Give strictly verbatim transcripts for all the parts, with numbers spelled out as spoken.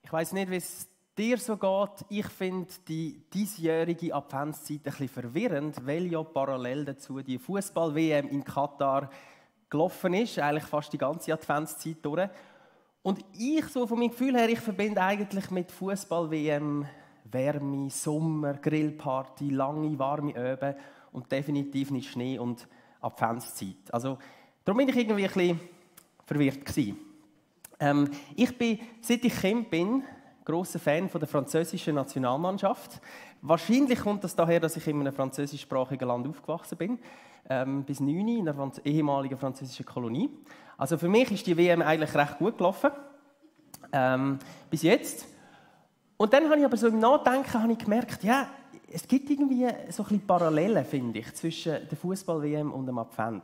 Ich weiss nicht, wie es dir so geht. Ich finde die diesjährige Adventszeit ein bisschen verwirrend, weil ja parallel dazu die Fußball-W M in Katar gelaufen ist, eigentlich fast die ganze Adventszeit durch. Und ich, so von meinem Gefühl her, ich verbinde eigentlich mit Fußball-W M Wärme, Sommer, Grillparty, lange, warme Öben und definitiv nicht Schnee und Adventszeit. Also, darum bin ich irgendwie ein bisschen verwirrt gewesen. Ähm, ich bin, seit ich Kind bin, grosser Fan von der französischen Nationalmannschaft. Wahrscheinlich kommt das daher, dass ich in einem französischsprachigen Land aufgewachsen bin, ähm, bis neun in einer ehemaligen französischen Kolonie. Also für mich ist die W M eigentlich recht gut gelaufen, ähm, bis jetzt. Und dann habe ich aber so im Nachdenken habe ich gemerkt, ja, es gibt irgendwie so ein bisschen Parallelen, finde ich, zwischen der Fußball-W M und dem Advent.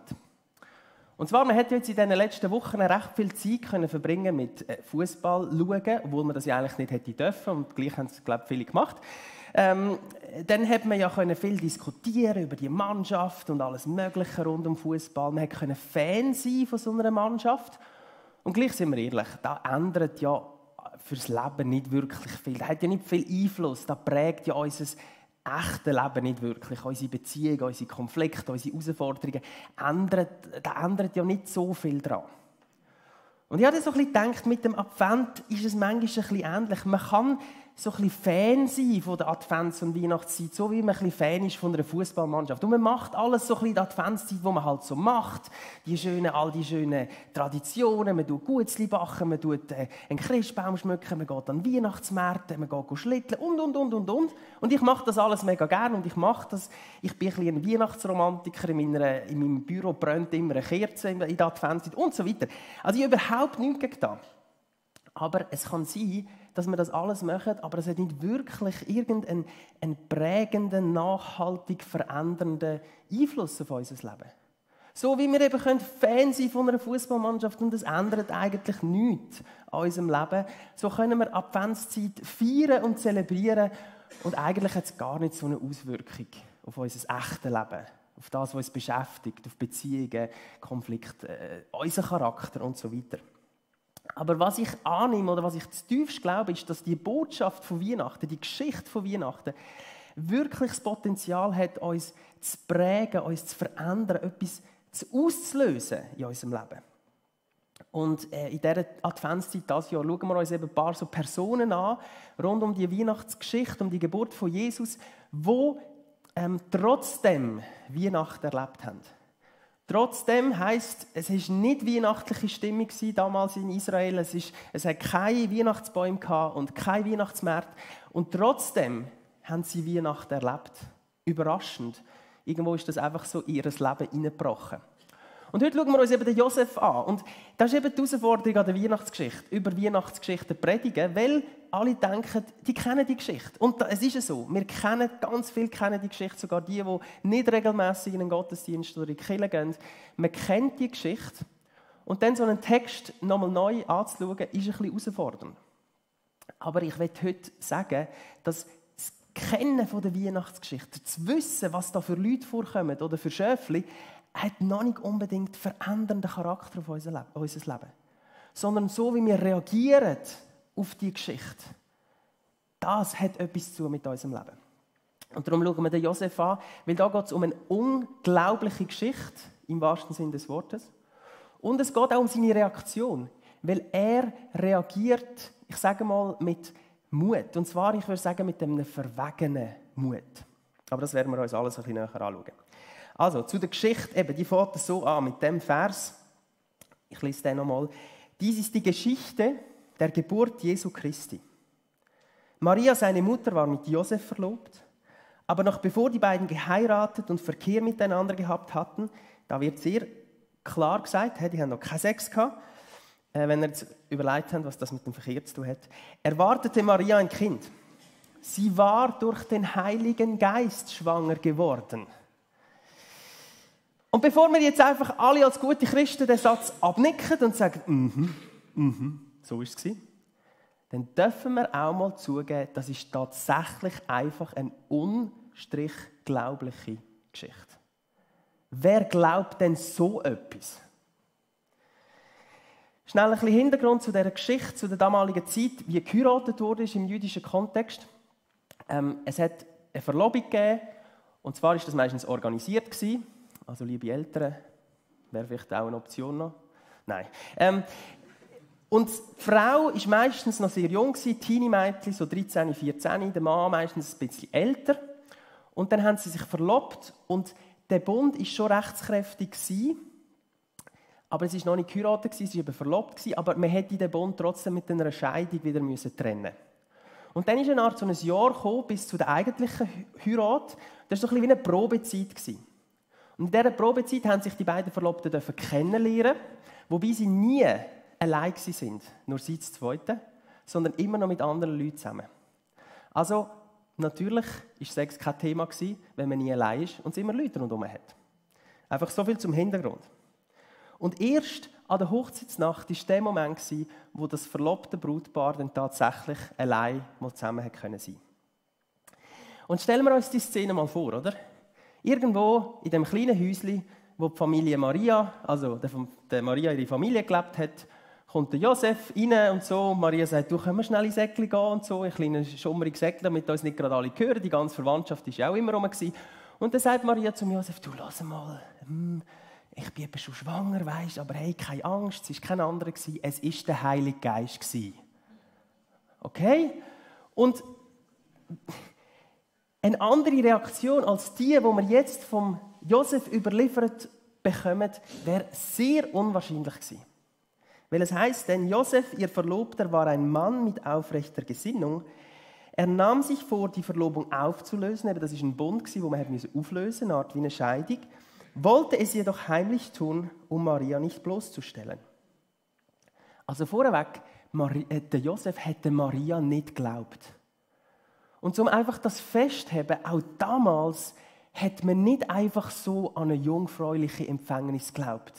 Und zwar, man hat jetzt in den letzten Wochen recht viel Zeit können verbringen mit Fußball schauen, obwohl man das ja eigentlich nicht hätte dürfen und gleich haben es, glaube ich, viele gemacht. Ähm, dann hat man ja können viel diskutieren über die Mannschaft und alles Mögliche rund um Fußball. Man konnte Fan sein von so einer Mannschaft. Und gleich sind wir ehrlich, das ändert ja fürs Leben nicht wirklich viel. Das hat ja nicht viel Einfluss. Das prägt ja unser echtes Leben nicht wirklich. Unsere Beziehungen, unsere Konflikte, unsere Herausforderungen, ändert, das ändert ja nicht so viel daran. Und ich habe so ein bisschen gedacht, mit dem Advent ist es manchmal ein bisschen ähnlich. Man kann so ein bisschen Fan sein von der Advents- und Weihnachtszeit, so wie man ein bisschen Fan ist von einer Fußballmannschaft. Und man macht alles so ein bisschen in der Adventszeit, was man halt so macht. Die schönen, all die schönen Traditionen, man tut Gutzli backen, man tut äh, einen Christbaum schmücken, man geht an Weihnachtsmärkte, man geht schlitteln und, und, und, und, und. Und ich mache das alles mega gerne und ich mache das. Ich bin ein bisschen ein Weihnachtsromantiker, in, meiner, in meinem Büro brennt immer eine Kerze in der Adventszeit und so weiter. Also ich habe überhaupt nichts gegen das. Aber es kann sein, dass wir das alles machen, aber es hat nicht wirklich irgendeinen einen prägenden, nachhaltig verändernden Einfluss auf unser Leben. So wie wir eben Fan sein von einer Fußballmannschaft und es ändert eigentlich nichts an unserem Leben, so können wir Adventszeit feiern und zelebrieren und eigentlich hat es gar nicht so eine Auswirkung auf unser echtes Leben, auf das, was uns beschäftigt, auf Beziehungen, Konflikte, äh, unseren Charakter und so weiter. Aber was ich annehme oder was ich zutiefst glaube, ist, dass die Botschaft von Weihnachten, die Geschichte von Weihnachten, wirklich das Potenzial hat, uns zu prägen, uns zu verändern, etwas auszulösen in unserem Leben. Und äh, in dieser Adventszeit dieses Jahr schauen wir uns eben ein paar so Personen an, rund um die Weihnachtsgeschichte, um die Geburt von Jesus, die ähm, trotzdem Weihnachten erlebt haben. Trotzdem heisst, es war nicht weihnachtliche Stimmung damals in Israel. Es, ist, es hat keine Weihnachtsbäume und keine Weihnachtsmärkte. Und trotzdem haben sie Weihnachten erlebt. Überraschend. Irgendwo ist das einfach so in ihr Leben hineingebrochen. Und heute schauen wir uns eben den Josef an. Und das ist eben die Herausforderung an der Weihnachtsgeschichte. Über Weihnachtsgeschichten predigen, weil alle denken, die kennen die Geschichte. Und es ist ja so, wir kennen, ganz viele kennen die Geschichte, sogar die, die nicht regelmässig in den Gottesdienst oder in die Kirche gehen. Man kennt die Geschichte. Und dann so einen Text nochmal neu anzuschauen, ist ein bisschen herausfordernd. Aber ich möchte heute sagen, dass das Kennen von der Weihnachtsgeschichte, zu wissen, was da für Leute vorkommen oder für Schöfli, hat noch nicht unbedingt verändernden Charakter auf unser Leben. Sondern so, wie wir reagieren auf die Geschichte, das hat etwas zu mit unserem Leben. Und darum schauen wir den Josef an, weil da geht es um eine unglaubliche Geschichte, im wahrsten Sinne des Wortes. Und es geht auch um seine Reaktion, weil er reagiert, ich sage mal, mit Mut. Und zwar, ich würde sagen, mit einem verwegenen Mut. Aber das werden wir uns alles ein bisschen näher anschauen. Also, zu der Geschichte, eben, die fängt so an mit dem Vers. Ich lese den nochmal. Dies ist die Geschichte der Geburt Jesu Christi. Maria, seine Mutter, war mit Josef verlobt, aber noch bevor die beiden geheiratet und Verkehr miteinander gehabt hatten, da wird sehr klar gesagt, die haben noch keinen Sex gehabt, wenn ihr jetzt überlegt habt, was das mit dem Verkehr zu tun hat, erwartete Maria ein Kind. Sie war durch den Heiligen Geist schwanger geworden. Und bevor wir jetzt einfach alle als gute Christen den Satz abnicken und sagen, mhm, mhm, so ist es, dann dürfen wir auch mal zugeben, das ist tatsächlich einfach eine unstrich glaubliche Geschichte. Wer glaubt denn so etwas? Schnell ein bisschen Hintergrund zu dieser Geschichte, zu der damaligen Zeit, wie geheiratet wurde im jüdischen Kontext. Ähm, es hat eine Verlobung gegeben, und zwar war das meistens organisiert gewesen. Also liebe Eltern, wäre vielleicht auch eine Option noch? Nein. Ähm, und die Frau war meistens noch sehr jung, Teenie-Mädchen, so dreizehn, vierzehn, der Mann meistens ein bisschen älter. Und dann haben sie sich verlobt und der Bund war schon rechtskräftig gewesen, aber es war noch nicht geheiratet, es war eben verlobt, aber man hätte den Bund trotzdem mit einer Scheidung wieder müssen trennen. Und dann ist eine Art so ein Jahr gekommen, bis zu der eigentlichen Heirat. Das war so ein bisschen wie eine Probezeit. Und in dieser Probezeit haben sich die beiden Verlobten kennenlernen, wobei sie nie allein waren, nur sie zu zweiten, sondern immer noch mit anderen Leuten zusammen. Also, natürlich war Sex kein Thema, wenn man nie allein ist und es immer Leute rundherum hat. Einfach so viel zum Hintergrund. Und erst an der Hochzeitsnacht war der Moment, wo das verlobte Brautpaar dann tatsächlich allein mal zusammen sein konnte. Und stellen wir uns die Szene mal vor, oder? Irgendwo in dem kleinen Häuschen, wo die Familie Maria, also der Maria ihre Familie gelebt hat, kommt der Josef rein und so. Und Maria sagt, du, können wir schnell ins Säckchen gehen und so, ein kleines schummriges Säckchen, damit uns nicht gerade alle hören. Die ganze Verwandtschaft war ja auch immer rum. Und dann sagt Maria zum Josef, du, lass mal, hm, ich bin eben schon schwanger, weisst, aber hey, keine Angst, es war kein anderer, es war der Heilige Geist. Okay? Und eine andere Reaktion als die, die wir jetzt vom Josef überliefert bekommen, wäre sehr unwahrscheinlich gewesen. Weil es heisst, denn Josef, ihr Verlobter, war ein Mann mit aufrechter Gesinnung. Er nahm sich vor, die Verlobung aufzulösen. Eben, das war ein Bund, den man auflösen musste, eine Art wie eine Scheidung. Wollte es jedoch heimlich tun, um Maria nicht bloßzustellen. Also vorweg, Maria, äh, der Josef hätte Maria nicht geglaubt. Und um einfach das festzuhalten, auch damals hat man nicht einfach so an eine jungfräuliche Empfängnis geglaubt.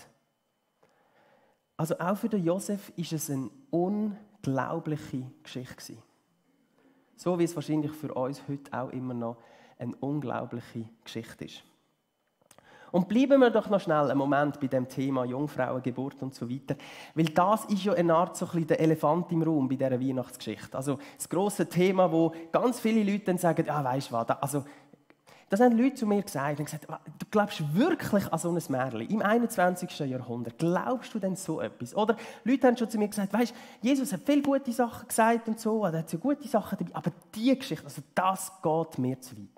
Also auch für den Josef war es eine unglaubliche Geschichte. So wie es wahrscheinlich für uns heute auch immer noch eine unglaubliche Geschichte ist. Und bleiben wir doch noch schnell einen Moment bei dem Thema Jungfrauengeburt und so weiter. Weil das ist ja eine Art so ein bisschen der Elefant im Raum bei dieser Weihnachtsgeschichte. Also das grosse Thema, wo ganz viele Leute dann sagen, ja, weisst du was, also, das haben Leute zu mir gesagt und gesagt, du glaubst wirklich an so ein Märchen im einundzwanzigsten Jahrhundert? Glaubst du denn so etwas? Oder Leute haben schon zu mir gesagt, weisst, Jesus hat viele gute Sachen gesagt und so, er hat so gute Sachen dabei, aber diese Geschichte, also das geht mir zu weit.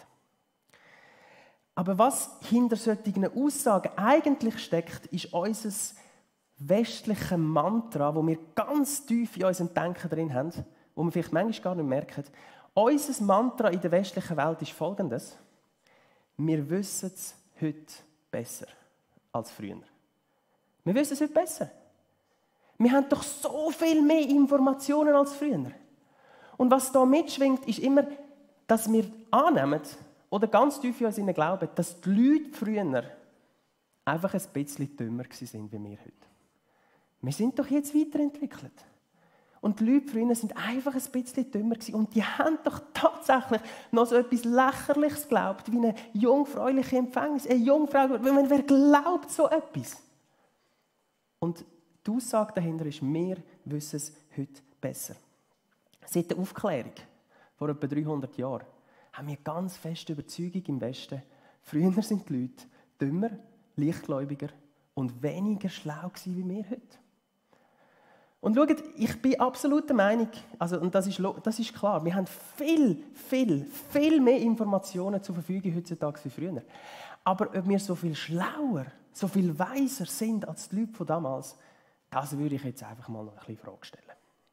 Aber was hinter solchen Aussagen eigentlich steckt, ist unser westliches Mantra, das wir ganz tief in unserem Denken drin haben, wo wir vielleicht manchmal gar nicht merken. Unser Mantra in der westlichen Welt ist folgendes: Wir wissen es heute besser als früher. Wir wissen es heute besser. Wir haben doch so viel mehr Informationen als früher. Und was da mitschwingt, ist immer, dass wir annehmen, oder ganz tief in uns glauben, dass die Leute früher einfach ein bisschen dümmer waren wie wir heute. Wir sind doch jetzt weiterentwickelt. Und die Leute früher sind einfach ein bisschen dümmer gewesen. Und die haben doch tatsächlich noch so etwas Lächerliches geglaubt, wie eine jungfräuliche Empfängnis. Eine Jungfrau, wer glaubt so etwas? Und die Aussage dahinter ist, wir wissen es heute besser. Seit der Aufklärung vor etwa dreihundert Jahren haben wir ganz feste Überzeugung im Westen, früher sind die Leute dümmer, leichtgläubiger und weniger schlau gewesen wie wir heute. Und schaut, ich bin absolut der Meinung, also, und das ist, das ist klar, wir haben viel, viel, viel mehr Informationen zur Verfügung heutzutage wie früher. Aber ob wir so viel schlauer, so viel weiser sind als die Leute von damals, das würde ich jetzt einfach mal noch ein bisschen in Frage stellen.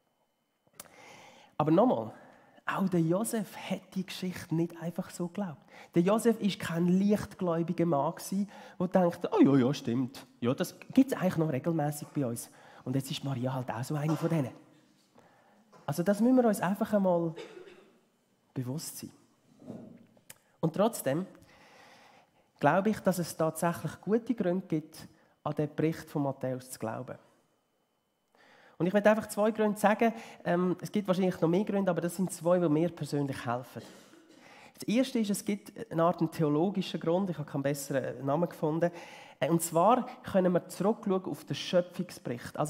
Aber nochmal, auch der Josef hat die Geschichte nicht einfach so geglaubt. Der Josef war kein leichtgläubiger Mann, der dachte, oh ja, ja, stimmt. Ja, das gibt es eigentlich noch regelmäßig bei uns. Und jetzt ist Maria halt auch so eine von denen. Also das müssen wir uns einfach einmal bewusst sein. Und trotzdem glaube ich, dass es tatsächlich gute Gründe gibt, an den Bericht von Matthäus zu glauben. Und ich möchte einfach zwei Gründe sagen. Ähm, es gibt wahrscheinlich noch mehr Gründe, aber das sind zwei, die mir persönlich helfen. Das erste ist, es gibt eine Art einen theologischen Grund. Ich habe keinen besseren Namen gefunden. Und zwar können wir zurückschauen auf den Schöpfungsbericht. Also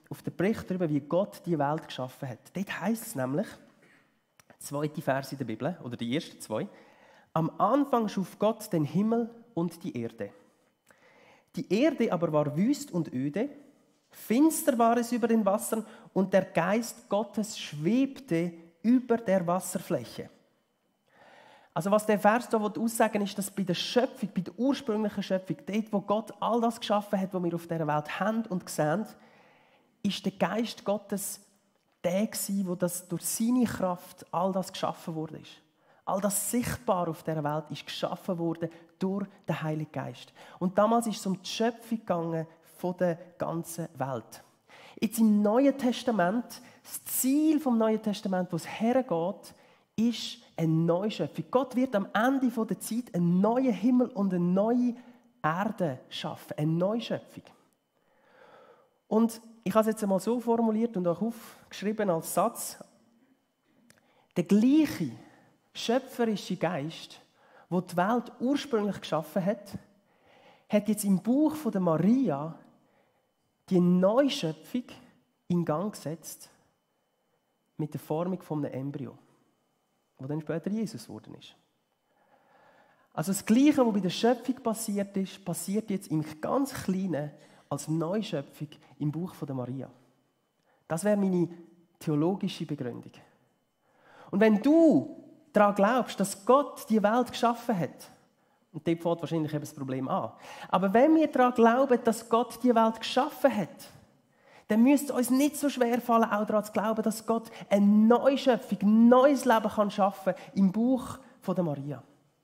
auf den Bericht darüber, wie Gott die Welt geschaffen hat. Dort heisst es nämlich, zweite Vers in der Bibel, oder die ersten zwei, am Anfang schuf Gott den Himmel und die Erde. Die Erde aber war wüst und öde, finster war es über den Wassern und der Geist Gottes schwebte über der Wasserfläche. Also was der Vers hier aussagen will, ist, dass bei der Schöpfung, bei der ursprünglichen Schöpfung, dort, wo Gott all das geschaffen hat, was wir auf dieser Welt haben und sehen, ist der Geist Gottes der gewesen, wo das durch seine Kraft all das geschaffen wurde. All das Sichtbare auf dieser Welt ist geschaffen worden durch den Heiligen Geist. Und damals ist es um die Schöpfung gegangen von der ganzen Welt. Jetzt im Neuen Testament, das Ziel vom Neuen Testament, wo es hergeht, ist eine Neuschöpfung. Gott wird am Ende der Zeit einen neuen Himmel und eine neue Erde schaffen. Eine Neuschöpfung. Und ich habe es jetzt einmal so formuliert und auch aufgeschrieben als Satz. Der gleiche schöpferische Geist, der die Welt ursprünglich geschaffen hat, hat jetzt im Bauch von der Maria die Neuschöpfung in Gang gesetzt mit der Formung von einem Embryo, wo dann später Jesus geworden ist. Also das Gleiche, was bei der Schöpfung passiert ist, passiert jetzt im ganz Kleinen als Neuschöpfung im Bauch von der Maria. Das wäre meine theologische Begründung. Und wenn du daran glaubst, dass Gott die Welt geschaffen hat, und dort fängt wahrscheinlich eben das Problem an, aber wenn wir daran glauben, dass Gott die Welt geschaffen hat, dann müsste es uns nicht so schwer fallen, auch daran zu glauben, dass Gott eine Neuschöpfung, ein neues Leben kann schaffen im Bauch von der Maria.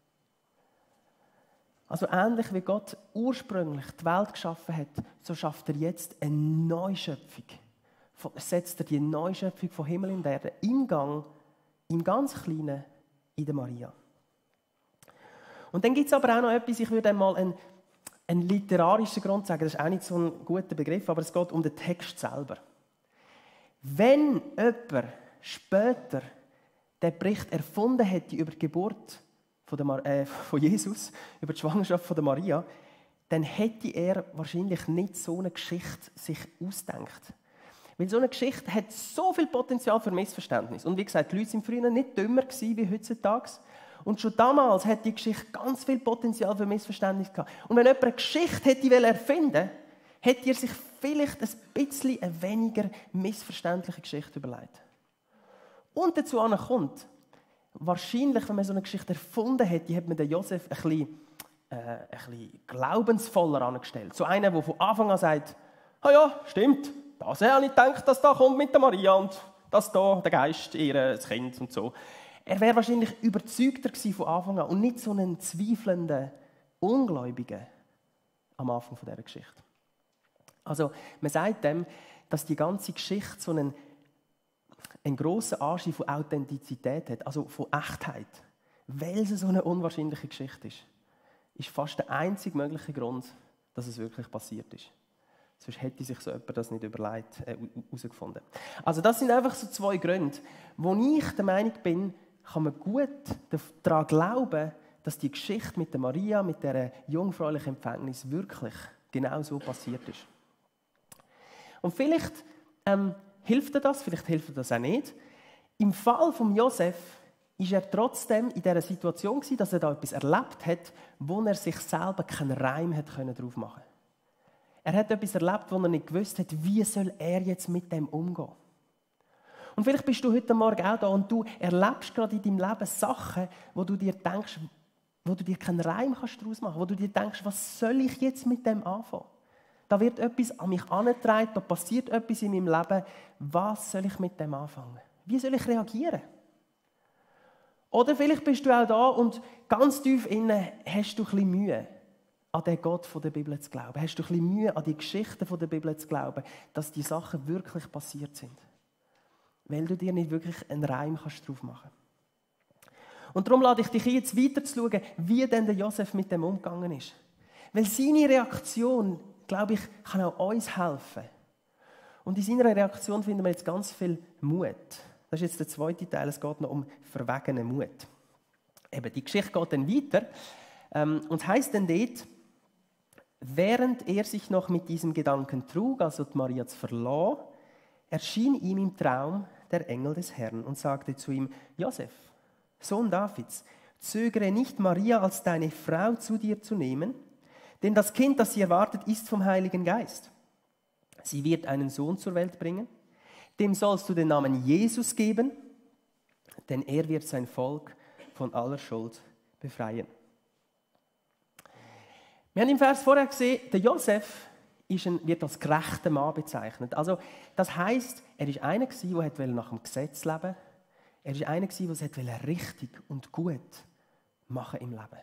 Also ähnlich wie Gott ursprünglich die Welt geschaffen hat, so schafft er jetzt eine Neuschöpfung. Setzt er die Neuschöpfung von Himmel und Erde im Gang, im ganz Kleinen, in der Maria. Und dann gibt es aber auch noch etwas, ich würde einmal einen, einen literarischen Grund sagen, das ist auch nicht so ein guter Begriff, aber es geht um den Text selber. Wenn jemand später den Bericht erfunden hätte über die Geburt von, der Mar- äh, von Jesus, über die Schwangerschaft von der Maria, dann hätte er wahrscheinlich nicht so eine Geschichte sich ausgedacht. Weil so eine Geschichte hat so viel Potenzial für Missverständnis. Und wie gesagt, die Leute waren früher nicht dümmer wie heutzutage. Und schon damals hat die Geschichte ganz viel Potenzial für Missverständnis gehabt. Und wenn jemand eine Geschichte hätte erfinden wollen, hätte er sich vielleicht ein bisschen eine weniger missverständliche Geschichte überlegt. Und dazu kommt, wahrscheinlich, wenn man so eine Geschichte erfunden hätte, hat man den Josef ein bisschen, äh, ein bisschen glaubensvoller angestellt. So einer, der von Anfang an sagt, ah ja, stimmt, das habe ich nicht gedacht, dass da kommt mit der Maria und dass da der Geist ihr Kind und so. Er wäre wahrscheinlich überzeugter gewesen von Anfang an und nicht so einen zweifelnden Ungläubigen am Anfang dieser Geschichte. Also man sagt dem, dass die ganze Geschichte so einen, einen grossen Anschein von Authentizität hat, also von Echtheit. Weil es so eine unwahrscheinliche Geschichte ist, ist fast der einzige mögliche Grund, dass es wirklich passiert ist. Sonst hätte sich so jemand das nicht überlegt, äh, herausgefunden. Also das sind einfach so zwei Gründe, wo ich der Meinung bin, kann man gut daran glauben, dass die Geschichte mit der Maria, mit dieser jungfräulichen Empfängnis wirklich genau so passiert ist. Und vielleicht ähm, hilft dir das, vielleicht hilft dir das auch nicht. Im Fall von Josef war er trotzdem in dieser Situation gewesen, dass er da etwas erlebt hat, wo er sich selber keinen Reim hat drauf machen konnte. Er hat etwas erlebt, wo er nicht gewusst hat, wie soll er jetzt mit dem umgehen. Und vielleicht bist du heute Morgen auch da und du erlebst gerade in deinem Leben Sachen, wo du dir denkst, wo du dir keinen Reim kannst daraus machen, wo du dir denkst, was soll ich jetzt mit dem anfangen? Da wird etwas an mich herangetragen, da passiert etwas in meinem Leben. Was soll ich mit dem anfangen? Wie soll ich reagieren? Oder vielleicht bist du auch da und ganz tief innen hast du ein bisschen Mühe, an den Gott der Bibel zu glauben. Hast du ein bisschen Mühe, an die Geschichten der Bibel zu glauben, dass die Sachen wirklich passiert sind. Weil du dir nicht wirklich einen Reim kannst drauf machen kannst. Und darum lade ich dich ein, jetzt weiter zu schauen, wie denn der Josef mit dem umgegangen ist. Weil seine Reaktion, glaube ich, kann auch uns helfen. Und in seiner Reaktion finden wir jetzt ganz viel Mut. Das ist jetzt der zweite Teil, es geht noch um verwegenen Mut. Eben, die Geschichte geht dann weiter. Ähm, und es heisst dann dort, während er sich noch mit diesem Gedanken trug, also die Maria zu verlassen, erschien ihm im Traum der Engel des Herrn und sagte zu ihm: Josef, Sohn Davids, zögere nicht, Maria als deine Frau zu dir zu nehmen, denn das Kind, das sie erwartet, ist vom Heiligen Geist. Sie wird einen Sohn zur Welt bringen, dem sollst du den Namen Jesus geben, denn er wird sein Volk von aller Schuld befreien. Wir haben im Vers vorher gesehen, der Josef ist ein, wird als gerechter Mann bezeichnet. Also, das heisst, er war einer, der nach dem Gesetz leben wollte. Er war einer, der es richtig und gut machen im Leben.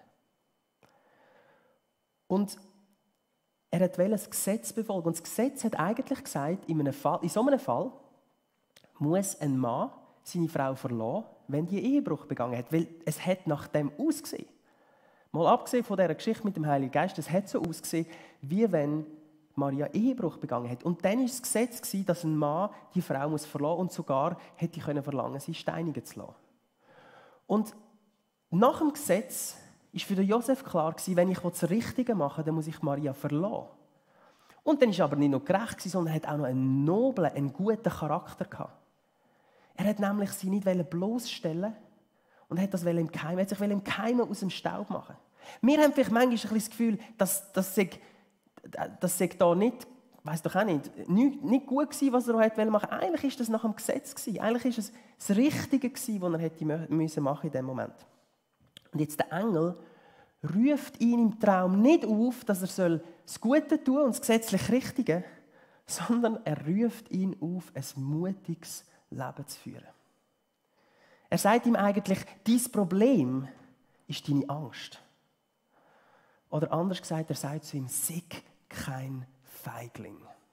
Und er wollte das Gesetz befolgen. Und das Gesetz hat eigentlich gesagt, in, einem Fall, in so einem Fall muss ein Mann seine Frau verlassen, wenn die Ehebruch begangen hat. Weil es hat nach dem ausgesehen. Mal abgesehen von dieser Geschichte mit dem Heiligen Geist, es hat so ausgesehen, wie wenn Maria Ehebruch begangen hat. Und dann war das Gesetz, dass ein Mann die Frau muss verlassen muss und sogar hätte können verlangen, sie steinigen zu lassen. Und nach dem Gesetz war für Josef klar, wenn ich das Richtige machen will, dann muss ich Maria verlassen. Und dann war er aber nicht nur gerecht, sondern er hat auch noch einen noblen, einen guten Charakter gehabt. Er hat nämlich sie nicht bloßstellen und hat das im Keim, er hat sich im Keim aus dem Staub machen. Wir haben vielleicht manchmal ein bisschen das Gefühl, dass das das sei da nicht, weiss doch auch nicht, nicht, nicht gut gewesen, was er machen wollte. Eigentlich war das nach dem Gesetz gewesen. Eigentlich war es das Richtige gewesen, was er hätte müssen machen in dem Moment. Und jetzt der Engel ruft ihn im Traum nicht auf, dass er das Gute tun und das gesetzlich Richtige, sondern er ruft ihn auf, ein mutiges Leben zu führen. Er sagt ihm eigentlich, dein Problem ist deine Angst. Oder anders gesagt, er sagt zu ihm, sei kein Feigling.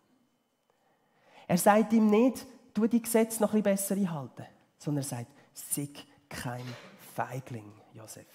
Er sagt ihm nicht, tu die Gesetze noch ein bisschen besser einhalten, sondern er sagt, sei kein Feigling, Josef.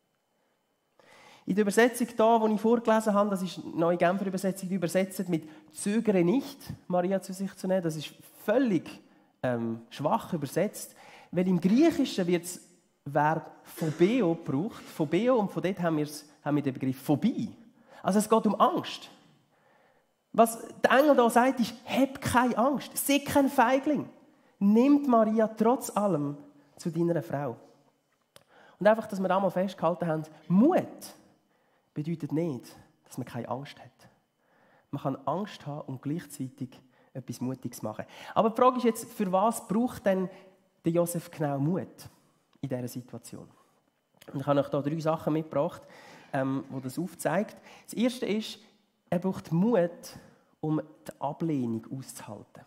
In der Übersetzung hier, die ich vorgelesen habe, das ist eine neue Genfer Übersetzung, die übersetzt mit «Zögere nicht, Maria zu sich zu nehmen». Das ist völlig ähm, schwach übersetzt, weil im Griechischen wird das Verb «phobeo» gebraucht. «Phobeo» und von dort haben wir, haben wir den Begriff «Phobie». Also es geht um Angst. Was der Engel da sagt, ist, hab keine Angst, sei kein Feigling. Nimm Maria trotz allem zu deiner Frau. Und einfach, dass wir da mal festgehalten haben, Mut bedeutet nicht, dass man keine Angst hat. Man kann Angst haben und gleichzeitig etwas Mutiges machen. Aber die Frage ist jetzt, für was braucht denn der Josef genau Mut in dieser Situation? Und ich habe euch hier drei Sachen mitgebracht, ähm, die das aufzeigt. Das erste ist, er braucht Mut, um die Ablehnung auszuhalten.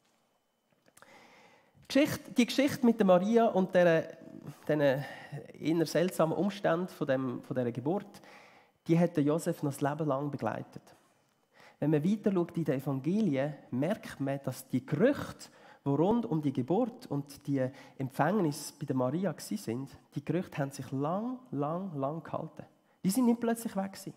Die Geschichte, die Geschichte mit der Maria und diesen eher seltsamen Umständen von, dem, von dieser Geburt, die hat Josef noch das Leben lang begleitet. Wenn man weiter schaut in den Evangelien, merkt man, dass die Gerüchte, die rund um die Geburt und die Empfängnis bei der Maria waren, die Gerüchte haben sich lang, lang, lang gehalten. Die sind nicht plötzlich weg gewesen.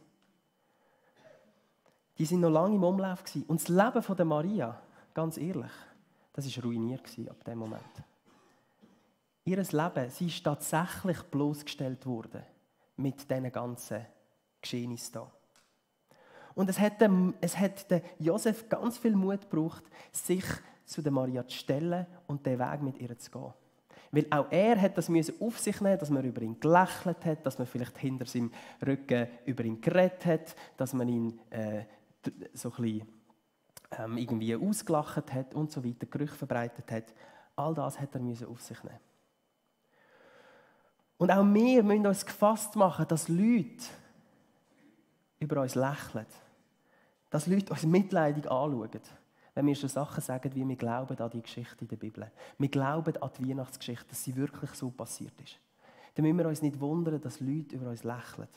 Die sind noch lange im Umlauf gewesen. Und das Leben von der Maria, ganz ehrlich, das war ruiniert ab dem Moment. Ihr Leben, sie ist tatsächlich bloßgestellt worden mit diesen ganzen Geschehnissen hier. Und es hat, dem, es hat dem Josef ganz viel Mut gebraucht, sich zu der Maria zu stellen und den Weg mit ihr zu gehen. Weil auch er hat das auf sich nehmen, dass man über ihn gelächelt hat, dass man vielleicht hinter seinem Rücken über ihn geredet hat, dass man ihn äh, so ein bisschen ähm, irgendwie ausgelacht hat und so weiter, Gerüche verbreitet hat. All das hat er auf sich nehmen. Und auch wir müssen uns gefasst machen, dass Leute über uns lächeln. Dass Leute uns mitleidig anschauen, wenn wir so Sachen sagen, wie wir glauben an die Geschichte in der Bibel. Wir glauben an die Weihnachtsgeschichte, dass sie wirklich so passiert ist. Dann müssen wir uns nicht wundern, dass Leute über uns lächeln.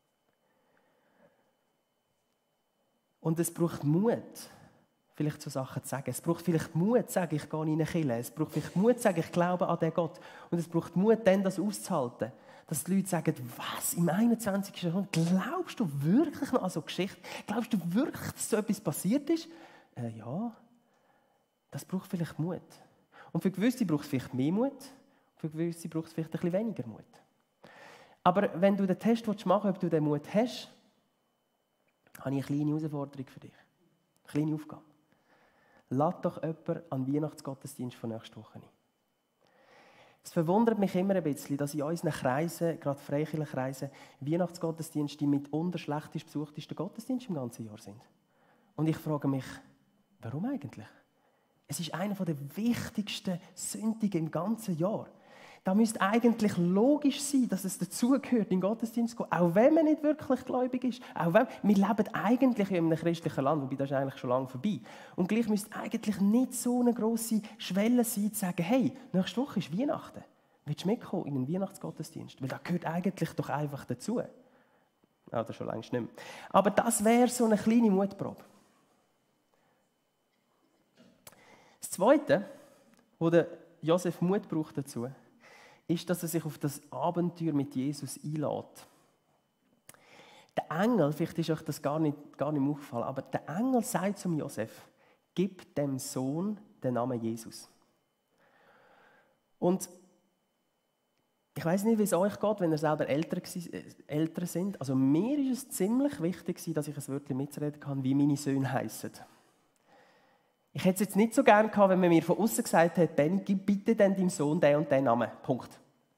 Und es braucht Mut, vielleicht so Sachen zu sagen. Es braucht vielleicht Mut, zu sagen, ich gehe in eine Kirche. Es braucht vielleicht Mut, zu sagen, ich glaube an den Gott. Und es braucht Mut, dann das auszuhalten. Dass die Leute sagen, was, im einundzwanzigsten Jahrhundert, glaubst du wirklich noch an so Geschichte? Glaubst du wirklich, dass so etwas passiert ist? Äh, ja, das braucht vielleicht Mut. Und für gewisse braucht es vielleicht mehr Mut, für gewisse braucht es vielleicht ein bisschen weniger Mut. Aber wenn du den Test machen willst, ob du den Mut hast, habe ich eine kleine Herausforderung für dich. Eine kleine Aufgabe. Lad doch jemanden an den Weihnachtsgottesdienst von nächster Woche ein. Es verwundert mich immer ein bisschen, dass in unseren Kreisen, gerade Freikirchenkreisen, Weihnachtsgottesdienste die mitunter schlechtest besuchtesten Gottesdienste im ganzen Jahr sind. Und ich frage mich, warum eigentlich? Es ist einer der wichtigsten Sündigen im ganzen Jahr. Da müsste eigentlich logisch sein, dass es dazugehört, in den Gottesdienst zu gehen, auch wenn man nicht wirklich gläubig ist. Auch wenn, wir leben eigentlich in einem christlichen Land, wobei das ist eigentlich schon lange vorbei. Und gleich müsste eigentlich nicht so eine grosse Schwelle sein, zu sagen, hey, nächste Woche ist Weihnachten. Willst du mitkommen in einen Weihnachtsgottesdienst? Weil das gehört eigentlich doch einfach dazu. Ah, das schon längst nicht mehr. Aber das wäre so eine kleine Mutprobe. Das Zweite, wo der Josef Mut braucht dazu, ist, dass er sich auf das Abenteuer mit Jesus einlädt. Der Engel, vielleicht ist euch das gar nicht, gar nicht aufgefallen, aber der Engel sagt zum Josef, gib dem Sohn den Namen Jesus. Und ich weiß nicht, wie es euch geht, wenn ihr selber älter, älter sind. Also mir ist es ziemlich wichtig, dass ich ein Wörtchen mitreden kann, wie meine Söhne heissen. Ich hätte es jetzt nicht so gerne gehabt, wenn man mir von außen gesagt hätte, Benni, gib bitte deinem Sohn den und den Namen. Punkt.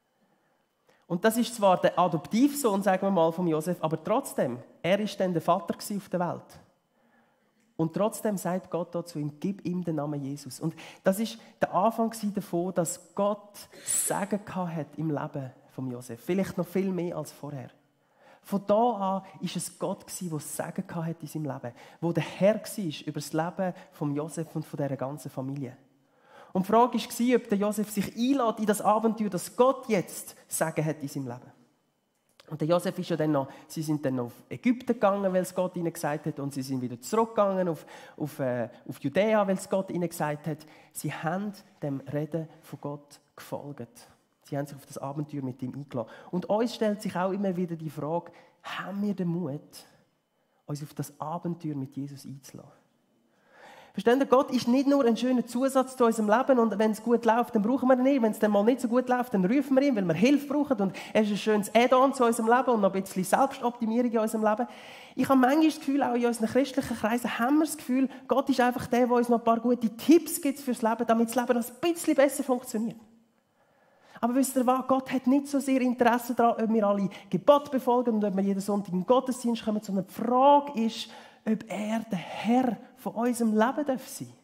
Und das ist zwar der Adoptivsohn, sagen wir mal, von Josef, aber trotzdem, er war dann der Vater auf der Welt. Und trotzdem sagt Gott da zu ihm, gib ihm den Namen Jesus. Und das ist der Anfang davon, dass Gott Segen hat im Leben von Josef. Vielleicht noch viel mehr als vorher. Von da an war es Gott, der Segen hat in seinem Leben, der der Herr war über das Leben von Josef und von dieser ganzen Familie. Und die Frage war, ob der Josef sich einlädt in das Abenteuer, dass Gott jetzt Segen hat in seinem Leben. Und der Josef ist ja dann noch, sie sind dann noch auf Ägypten gegangen, weil es Gott ihnen gesagt hat, und sie sind wieder zurückgegangen auf, auf, äh, auf Judäa, weil es Gott ihnen gesagt hat. Sie haben dem Reden von Gott gefolgt. Sie haben sich auf das Abenteuer mit ihm eingeladen. Und uns stellt sich auch immer wieder die Frage, haben wir den Mut, uns auf das Abenteuer mit Jesus einzulassen? Versteht ihr, Gott ist nicht nur ein schöner Zusatz zu unserem Leben, und wenn es gut läuft, dann brauchen wir ihn nicht. Wenn es dann mal nicht so gut läuft, dann rufen wir ihn, weil wir Hilfe brauchen, und er ist ein schönes Add-on zu unserem Leben und noch ein bisschen Selbstoptimierung in unserem Leben. Ich habe manchmal das Gefühl, auch in unseren christlichen Kreisen haben wir das Gefühl, Gott ist einfach der, der uns noch ein paar gute Tipps gibt fürs Leben, damit das Leben noch ein bisschen besser funktioniert. Aber wisst ihr was? Gott hat nicht so sehr Interesse daran, ob wir alle Gebote befolgen und ob wir jeden Sonntag in den Gottesdienst kommen, sondern die Frage ist, ob er der Herr von unserem Leben sein darf. Die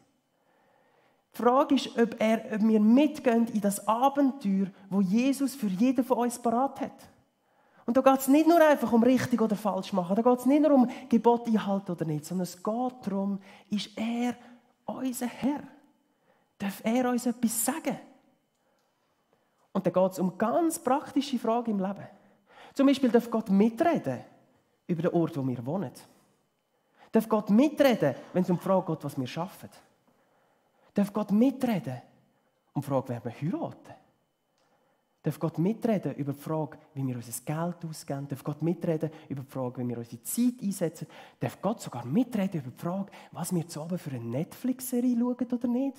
Frage ist, ob, er, ob wir mitgehen in das Abenteuer, wo Jesus für jeden von uns parat hat. Und da geht es nicht nur einfach um richtig oder falsch machen, da geht es nicht nur um Gebote einhalten oder nicht, sondern es geht darum, ist er unser Herr? Darf er uns etwas sagen? Und dann geht es um ganz praktische Fragen im Leben. Zum Beispiel darf Gott mitreden über den Ort, wo wir wohnen. Darf Gott mitreden, wenn es um die Frage geht, was wir schaffen? Darf Gott mitreden um die Frage, wer wir heiraten? Darf Gott mitreden über die Frage, wie wir unser Geld ausgeben? Darf Gott mitreden über die Frage, wie wir unsere Zeit einsetzen? Darf Gott sogar mitreden über die Frage, was wir zu Abend für eine Netflix-Serie schauen oder nicht?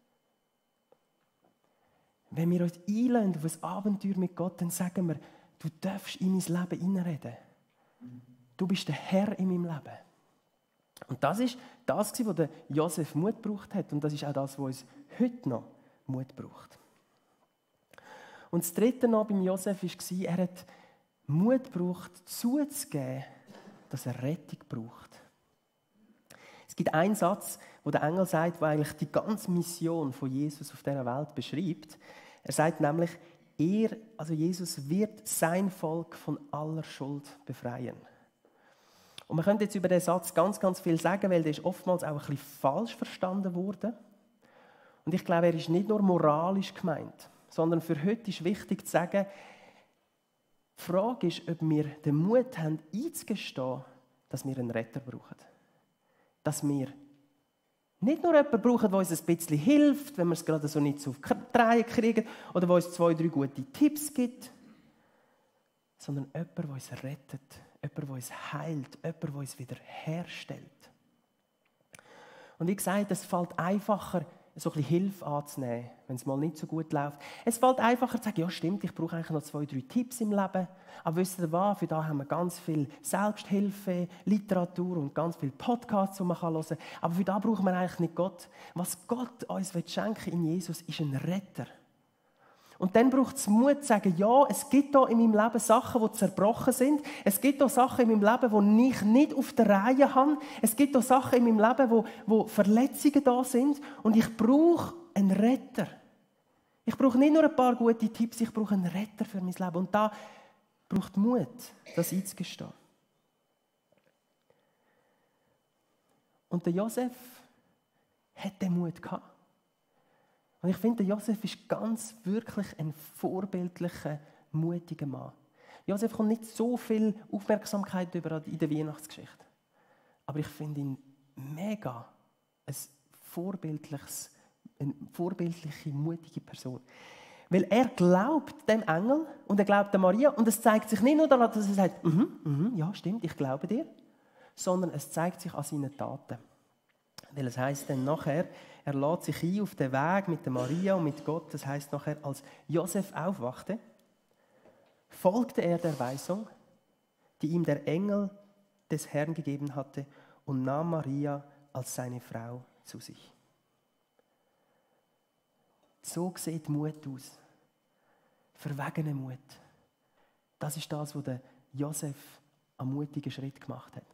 Wenn wir uns einladen auf ein Abenteuer mit Gott, dann sagen wir, du darfst in mein Leben hineinreden. Du bist der Herr in meinem Leben. Und das ist das, was der Josef Mut gebraucht hat. Und das ist auch das, was uns heute noch Mut braucht. Und das Dritte noch beim Josef war, er hat Mut gebraucht, zuzugeben, dass er Rettung braucht. Es gibt einen Satz, wo der Engel sagt, der eigentlich die ganze Mission von Jesus auf dieser Welt beschreibt. Er sagt nämlich, er, also Jesus, wird sein Volk von aller Schuld befreien. Und man könnte jetzt über diesen Satz ganz, ganz viel sagen, weil der ist oftmals auch ein bisschen falsch verstanden worden. Und ich glaube, er ist nicht nur moralisch gemeint, sondern für heute ist wichtig zu sagen, die Frage ist, ob wir den Mut haben, einzugestehen, dass wir einen Retter brauchen. Dass wir nicht nur jemanden brauchen, der uns ein bisschen hilft, wenn wir es gerade so nicht so auf die Reihe kriegen, oder der uns zwei, drei gute Tipps gibt, sondern jemanden, der uns rettet, jemanden, der uns heilt, jemanden, der uns wieder herstellt. Und wie gesagt, es fällt einfacher, so ein bisschen Hilfe anzunehmen, wenn es mal nicht so gut läuft. Es fällt einfacher zu sagen, ja stimmt, ich brauche eigentlich noch zwei, drei Tipps im Leben. Aber wisst ihr was, für da haben wir ganz viel Selbsthilfe, Literatur und ganz viele Podcasts, die man hören kann. Aber für da braucht man eigentlich nicht Gott. Was Gott uns schenken in Jesus, ist ein Retter. Und dann braucht es Mut zu sagen, ja, es gibt da in meinem Leben Sachen, die zerbrochen sind. Es gibt da Sachen in meinem Leben, die ich nicht auf der Reihe habe. Es gibt da Sachen in meinem Leben, wo, wo Verletzungen da sind. Und ich brauche einen Retter. Ich brauche nicht nur ein paar gute Tipps, ich brauche einen Retter für mein Leben. Und da braucht Mut, das einzugestehen. Und der Josef hat den Mut gehabt. Und ich finde, Josef ist ganz wirklich ein vorbildlicher, mutiger Mann. Josef kommt nicht so viel Aufmerksamkeit über in der Weihnachtsgeschichte. Aber ich finde ihn mega ein vorbildliches, eine vorbildliche, mutige Person. Weil er glaubt dem Engel und er glaubt der Maria. Und es zeigt sich nicht nur daran, dass er sagt, mhm, mhm, ja stimmt, ich glaube dir, sondern es zeigt sich an seinen Taten. Weil es heisst dann nachher, er lädt sich ein auf den Weg mit der Maria und mit Gott. Das heisst nachher, als Josef aufwachte, folgte er der Weisung, die ihm der Engel des Herrn gegeben hatte, und nahm Maria als seine Frau zu sich. So sieht Mut aus. Verwegener Mut. Das ist das, was der Josef einen mutigen Schritt gemacht hat.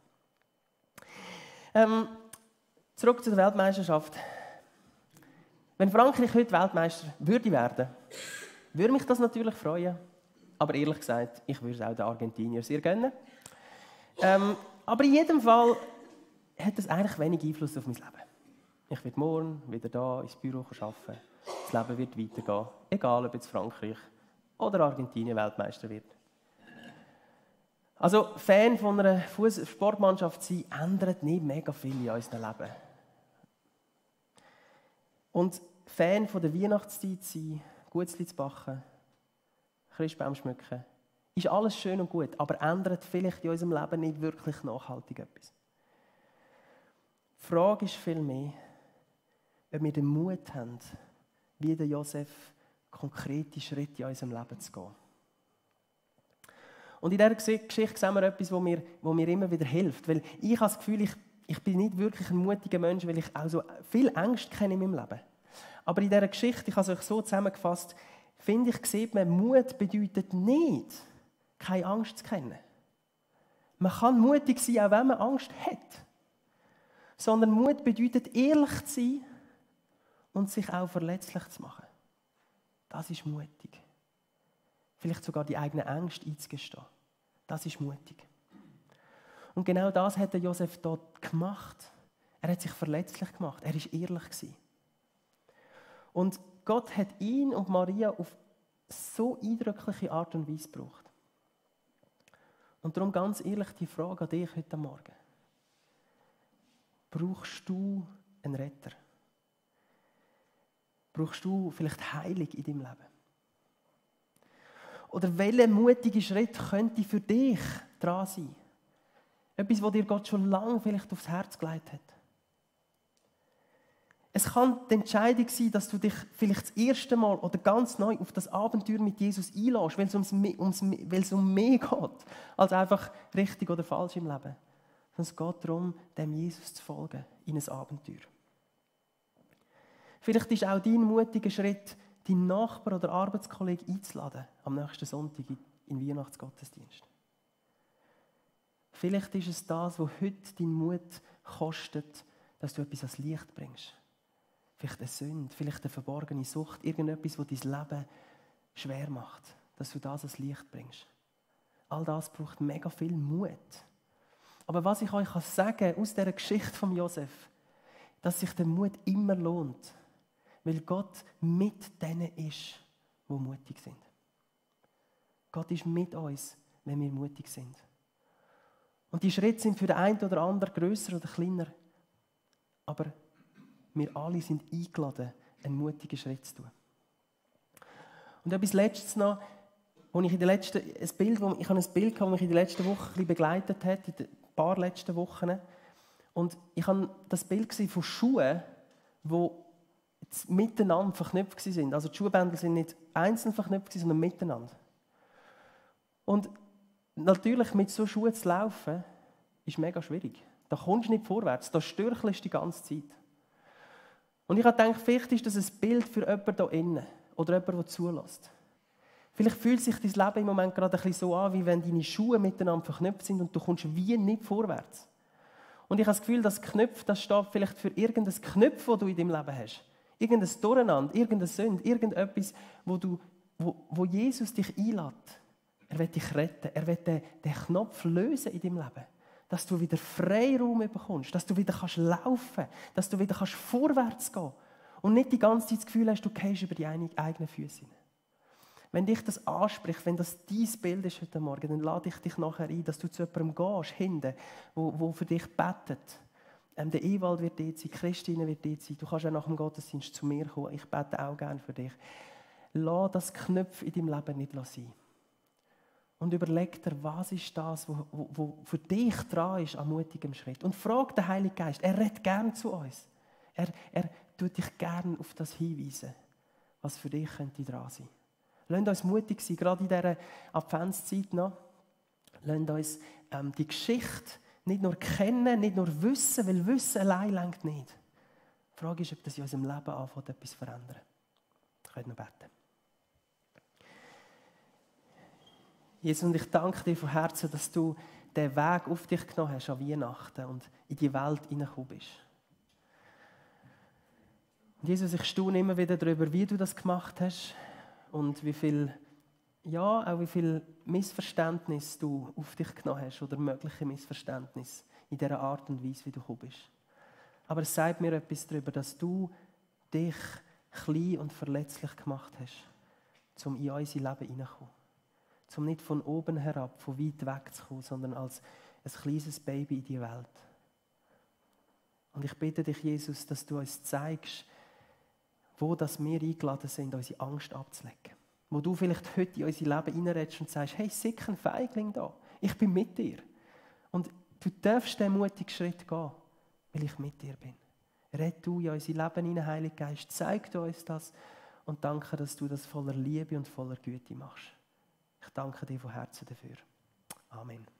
Ähm, zurück zur Weltmeisterschaft. Wenn Frankreich heute Weltmeister würde werden, würde mich das natürlich freuen. Aber ehrlich gesagt, ich würde es auch den Argentiniern sehr gönnen. Ähm, aber in jedem Fall hat es eigentlich wenig Einfluss auf mein Leben. Ich werde morgen wieder da ins Büro arbeiten. Das Leben wird weitergehen. Egal, ob jetzt Frankreich oder Argentinien Weltmeister wird. Also, Fan von einer Fuss- Sportmannschaft sein, ändert nicht mega viel in unserem Leben. Und Fan von der Weihnachtszeit sein, Gutzli zu backen, Christbaum schmücken, ist alles schön und gut, aber ändert vielleicht in unserem Leben nicht wirklich nachhaltig etwas. Die Frage ist vielmehr, ob wir den Mut haben, wie der Josef, konkrete Schritte in unserem Leben zu gehen. Und in dieser Geschichte sehen wir etwas, das mir, das mir immer wieder hilft. Weil ich habe das Gefühl, ich, ich bin nicht wirklich ein mutiger Mensch, weil ich auch so viel Angst kenne in meinem Leben. Aber in dieser Geschichte, ich habe es euch so zusammengefasst, finde ich, sieht man, Mut bedeutet nicht, keine Angst zu kennen. Man kann mutig sein, auch wenn man Angst hat. Sondern Mut bedeutet, ehrlich zu sein und sich auch verletzlich zu machen. Das ist mutig. Vielleicht sogar die eigene Angst einzugestehen. Das ist mutig. Und genau das hat der Josef dort gemacht. Er hat sich verletzlich gemacht. Er war ehrlich gewesen. Und Gott hat ihn und Maria auf so eindrückliche Art und Weise gebraucht. Und darum ganz ehrlich die Frage an dich heute Morgen. Brauchst du einen Retter? Brauchst du vielleicht Heilung in deinem Leben? Oder welcher mutige Schritt könnte für dich dran sein? Etwas, was dir Gott schon lange vielleicht aufs Herz gelegt hat. Es kann die Entscheidung sein, dass du dich vielleicht das erste Mal oder ganz neu auf das Abenteuer mit Jesus einlässt, weil es, ums, ums, weil es um mehr geht, als einfach richtig oder falsch im Leben. Sondern es geht darum, dem Jesus zu folgen in ein Abenteuer. Vielleicht ist auch dein mutiger Schritt, deinen Nachbar oder Arbeitskollegen einzuladen am nächsten Sonntag in den Weihnachtsgottesdienst. Vielleicht ist es das, was heute deinen Mut kostet, dass du etwas ans Licht bringst. Vielleicht eine Sünde, vielleicht eine verborgene Sucht, irgendetwas, das dein Leben schwer macht, dass du das ans Licht bringst. All das braucht mega viel Mut. Aber was ich euch sagen kann aus dieser Geschichte von Josef, dass sich der Mut immer lohnt. Weil Gott mit denen ist, die mutig sind. Gott ist mit uns, wenn wir mutig sind. Und die Schritte sind für den einen oder anderen grösser oder kleiner. Aber wir alle sind eingeladen, einen mutigen Schritt zu tun. Und etwas Letztes noch, wo ich in den letzten, ein Bild, wo, ich habe ein Bild gehabt, das mich in den letzten Wochen ein bisschen begleitet hat, in den paar letzten Wochen. Und ich habe das Bild gesehen von Schuhen, die miteinander verknüpft sind. Also die Schuhbändel sind nicht einzeln verknüpft, sondern miteinander. Und natürlich mit so Schuhen zu laufen, ist mega schwierig. Da kommst du nicht vorwärts, da stürchelst du die ganze Zeit. Und ich habe gedacht, vielleicht ist das ein Bild für jemanden hier innen oder jemanden, der zulässt. Vielleicht fühlt sich dein Leben im Moment gerade ein bisschen so an, wie wenn deine Schuhe miteinander verknüpft sind und du kommst wie nicht vorwärts. Und ich habe das Gefühl, das Knöpf, das steht vielleicht für irgendein Knöpf, das du in deinem Leben hast. Irgendein Durcheinander, irgendeine Sünde, irgendetwas, wo, du, wo, wo Jesus dich einlädt. Er will dich retten, er will den, den Knopf lösen in deinem Leben. Dass du wieder Freiraum bekommst, dass du wieder kannst laufen, dass du wieder kannst vorwärts gehen und nicht die ganze Zeit das Gefühl hast, du gehst über die eigenen Füße. Wenn dich das anspricht, wenn das dein Bild ist heute Morgen, dann lade ich dich nachher ein, dass du zu jemandem gehst, hinten, wo, wo für dich betet. Ähm, der Ewald wird dort sein, Christine wird dort sein. Du kannst auch nach dem Gottesdienst zu mir kommen. Ich bete auch gerne für dich. Lass das Knopf in deinem Leben nicht sein. Und überleg dir, was ist das, was wo, wo für dich dran ist an mutigem Schritt. Und frag den Heiligen Geist. Er redet gerne zu uns. Er, er tut dich gerne auf das hinweisen, was für dich könnte dran sein. Lasst uns mutig sein, gerade in dieser Adventszeit noch. Lasst uns ähm, die Geschichte nicht nur kennen, nicht nur wissen, weil Wissen allein reicht nicht. Die Frage ist, ob das in unserem Leben anfängt, etwas zu verändern. Ich könnte noch beten. Jesus, und ich danke dir von Herzen, dass du den Weg auf dich genommen hast an Weihnachten und in die Welt hineingekommen bist. Und Jesus, ich staune immer wieder darüber, wie du das gemacht hast und wie viel, ja, auch wie viel Missverständnis du auf dich genommen hast oder mögliche Missverständnis in dieser Art und Weise, wie du gekommen bist. Aber es sagt mir etwas darüber, dass du dich klein und verletzlich gemacht hast, um in unser Leben hineinzukommen. Um nicht von oben herab, von weit weg zu kommen, sondern als ein kleines Baby in die Welt. Und ich bitte dich, Jesus, dass du uns zeigst, wo das wir eingeladen sind, unsere Angst abzulegen. Wo du vielleicht heute in unser Leben hineinredest und sagst, hey, sick ein Feigling da, ich bin mit dir. Und du darfst den mutigen Schritt gehen, weil ich mit dir bin. Red du in unser Leben hinein, Heiliger Geist, zeig du uns das und danke, dass du das voller Liebe und voller Güte machst. Ich danke dir von Herzen dafür. Amen.